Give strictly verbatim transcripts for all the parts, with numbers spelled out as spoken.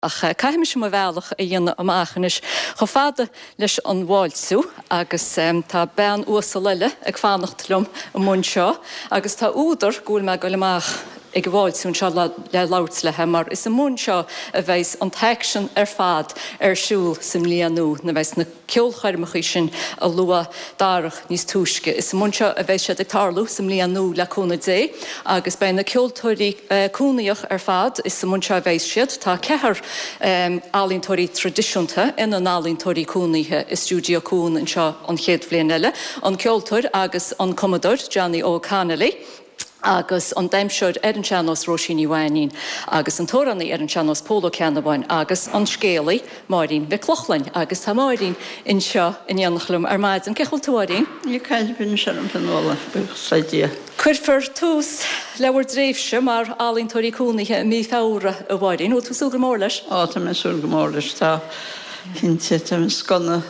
Ach caiim sem bhealach a dhéanana amachchanis cho fada leis an bháilsú agus um, tá ben uasa leile ag fánachtlumm an mún seo agus tá údar gúil me go leach ag bháilsún seo le lát lethe mar is an mún seo a bheits an teicsin ar fad ar siúil sim líanú na bheits na ceolchairmachí sin a lua dárach níos túisce. Is an mún seo a bheits sé ag tarlú sim líanú le cúna dé agus ben na ceoltóirí uh, cúnaíoch ar fad is an mún seo a bheits siad tá cethir Um, álíntóirí tradiisiúnta in an álíntóirí cúnaithe is stúdio cún an seo an chéad bhliain eile, an ceoltóir agus an commodore Johnny O'Connelly, agus an daimseoir ar an seanos Róisíní Bhainín, agus an tórannaí ar an seanos Pólo Ceannabain, agus an scéalaí Máirín Bheith Clochlainn, agus tá Máirín in seo in dhéanachlum ar maid an ceiceil túirín. Ní caiil bin se an panóla saidí. Cuirfar tús leabhar dréifse mar álíntóirí cúnaithe mí fára a bhairín, ó tú súl go mór leis? Á tá mé súl go mór leis tá. Cinnte tá scanna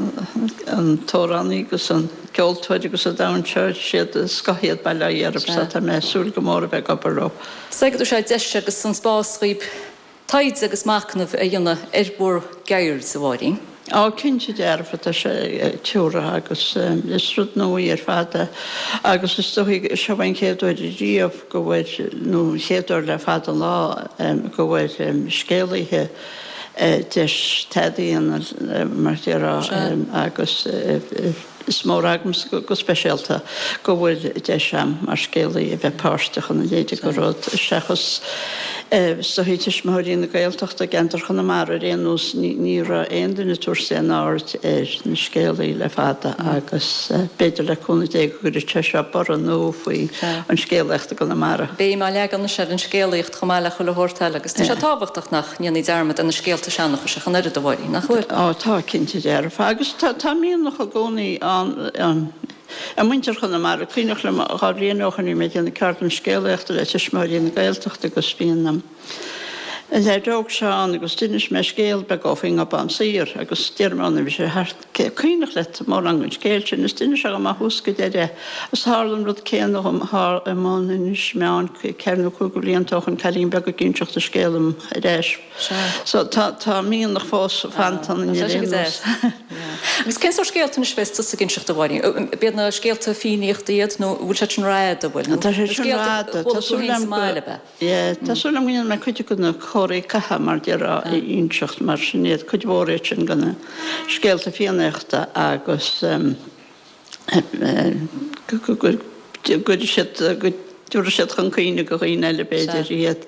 an tórannaí agus an ceoltóirí agus a dainseir siad scahiad baile dhéarb sa tá mé súl go mór bheith gabarró. Sagad sé deise agus san spásríb taid agus macnamh a dhéanana ar búr geir sa bhairín. Á cinnte dearfa tá sé teúra agus is rud nóí ar fada agus is tuí se bhain chéadúir díomh go bhfuil nó chéadúir le fada lá go bhfuil scéalaithe deis tedaíon mar tíarrá agus is mór agams go speisialta go bhfuil deis am mar scéalaí a bheith páirteach an léidir go rud seachas so hiitis móirín na gaeltachta gentar chun na mar a réanús ní ra aon duna túrsa an áirt ar na scéalaí le fada agus beidir le cúna dé go gur te se bar an nó faoi an scéalaachta go na mara. Bé má legan sé an scéalaíocht chomáile chu le hórteil agus tá sé tábhachtach nach níanaí dearmad an na scéalta seannach se chan irid a bhairín nach chuir? Á tá cinnte dearfa agus tá míon nach a gcónaí an a muintear chun na mar a cuineach le á réanóchanú mé déanana ceart an scéalaachta le teismáirí na gaeltachta agus bíanam. Le dóg seán agus duine me scéal be gáfing ab an sír agus dearmána bhí sé cuineach le mór an gon scéil sin is duine se go má húsca déide as hálan rud céanach am mána is meán cearnú chu go líontóchan cailín be go ginseach a scéalam a réis. So tá míon nach fós fantan in réanús. Agus cén sór scéalta na svesta sa ginseach a bhairín? Bead na scéalta fíníocht iad nó bhfuil sé sin ráid a bhfuil? Tá sé sin ráid. Tásúlam gine me chuide go na choirí caha mar dearrá i inseacht mar sinnéad chuid bhóréit sin gona scéalta fianachta agus go siad dúra siad chun caoine go chuoine eile beidir iad.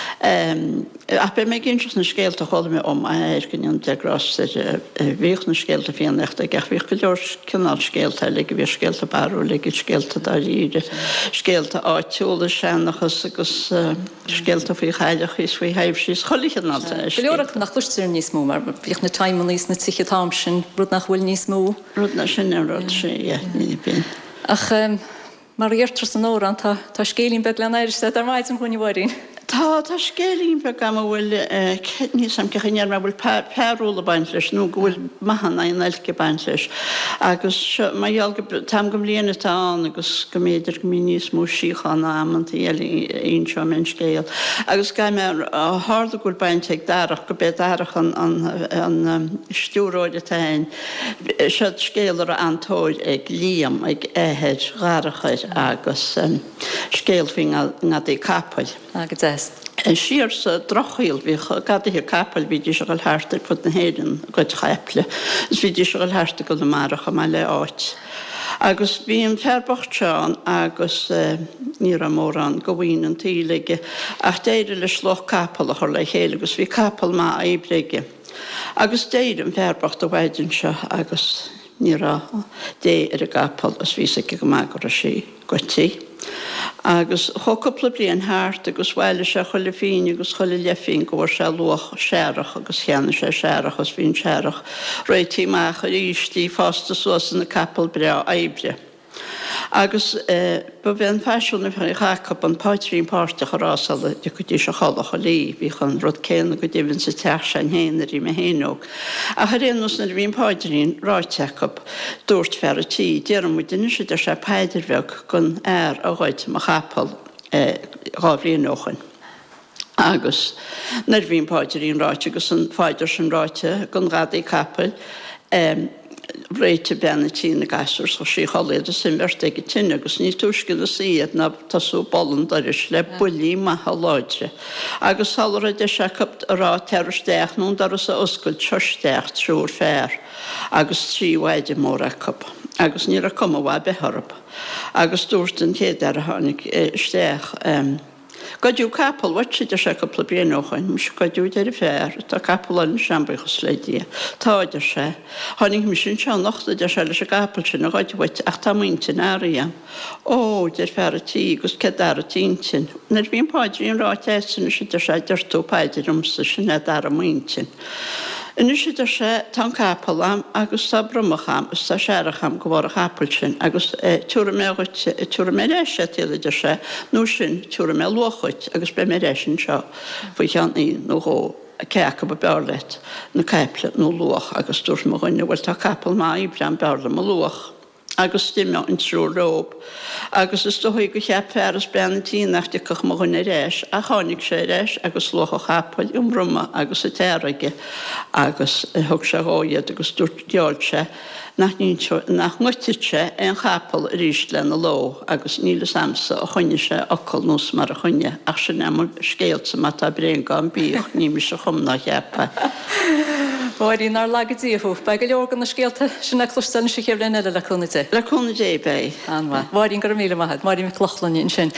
A be mé ginseach na scéalta chola mé om a éir gin derás bhíoch na scéalta fianachta gach bhíoch go leor cinál scéalta le go bhíh scéalta barú le scéalta dá ríide scéalta áitiúla seannachas agus scéalta faoi chaileach is faoi haimh síos cholichanálta. Leorach nach chluistear níos mó mar bhíoch na taimníos na tuiche tám sin rud nach bhfuil níos mó? Rud na sin rud sé ní bin. Ach mar dheirtras an órán tá scélín be lean éidir ar maid an chuine bhairín. Tá tá scélín be am bhfuil níos sam cechanéar mar bhfuil pearúla baint leis nó go bhfuil maithana an eilce baint leis agus maihealga tam go mbliana táán agus go méidir go mí níos mó síochan amanta eile on seo men scéal. Agus ga me háda gúil baint ag darach go bé darach an stúróide tain siad scéalar antóid ag líam ag éhéid rárachaid agus scéalfing na dé capail. Agus é. En siar sa drochail bhí gadathe capal bhí dí se go háirta fud na héidir go chaiple, gus bhí dí se go háirta go na marach a le áit. Agus bhí an fearbacht seán agus ní a mór an go bhhain an tíige ach déidir le sloch capal a chu le chéile agus bhí capal má éibreige. Agus déidir an fearbacht a bhaidin se agus ní a dé ar a gapal as bhí sa go má go a sé go tí. Agus chocapla blion háart agus bhile se chuile féin agus chuile lefinn go bhar se luach searach agus cheanna sé searach as bhín searach roitíach a ríistí fásta suas na capal bre éibre. Agus ba bhí an feisiúna fe chacap an páitrín páirte chorásala de go dtí se chalach a lí, bhí chun rud céanna go dtíhann sa teach sé héanaí me héóg. A chu réanús na bhíon páidirín ráitecap dúirt fer a tí, déanam mu duine si de sé peidirheh gon air a ghaid a chapal gábhlíon nóchan. agus nar bhíon páidir íon ráite agus an fáidir sin ráite gon gadaí capel réite bena tí na gasúr so sí choléad a sin bheirt ag tinine agus ní túiscin a siad na tasú bollan doris le bulí maithe láidre. Agus salra de se rá teiristeach nún dar sa oscail tuisteach trúr fér agus tríhhaide mór a cup. Agus ní a cum bhha betharb. Agus dúirtan chéad ar a tháinig steach. Gadú capal watse de se couple bíochain, mis gadú ar fér, tá capal an seambachas leidí. Táidir sé. Tháinig mis sin se nachta de se le se capal sin a gaidhhaid ach tá muintin áíam. Ó, de fear a tí, gus ce dar a tíntin. Nar bhíon páidiríon rá tesan si de sé deirtú paidirumsa sin a dar a muintin. Innis idir sé tan capal agus tá brumacham, gus tá searacham go bhar a capal sin, agus túra mé réise tiidir sé, nó sin túra mé luchuit agus be mé réisin seo, faoi cheannaí nó hó ceacha ba bearlet na caipla nó luach agus dúirt mo chuine bhfuil tá capal má ibrean bearla mo luach. Agus stimme an trú rób. Agus is dohui go cheap feras ben tí nachte coch mo hunna réis, a chánig sé réis agus loch a chapel um rumma agus a teirige agus thug se hóiad agus dúirt deáil se nach ngutite se an chapel ríist lena ló agus níle samsa a chunne se ocail nús mar a chunne ach sin nemar scéalsa mat a brein gan bíoch ní mis a chumna cheappa. Báirín ar legadíú, be go leorgan na scéalta sinna clustan sé chéir lenne le chuna dé. Le chuna dé bé. Anha, báirín gur míle maithad, maidí mi clochlan sin.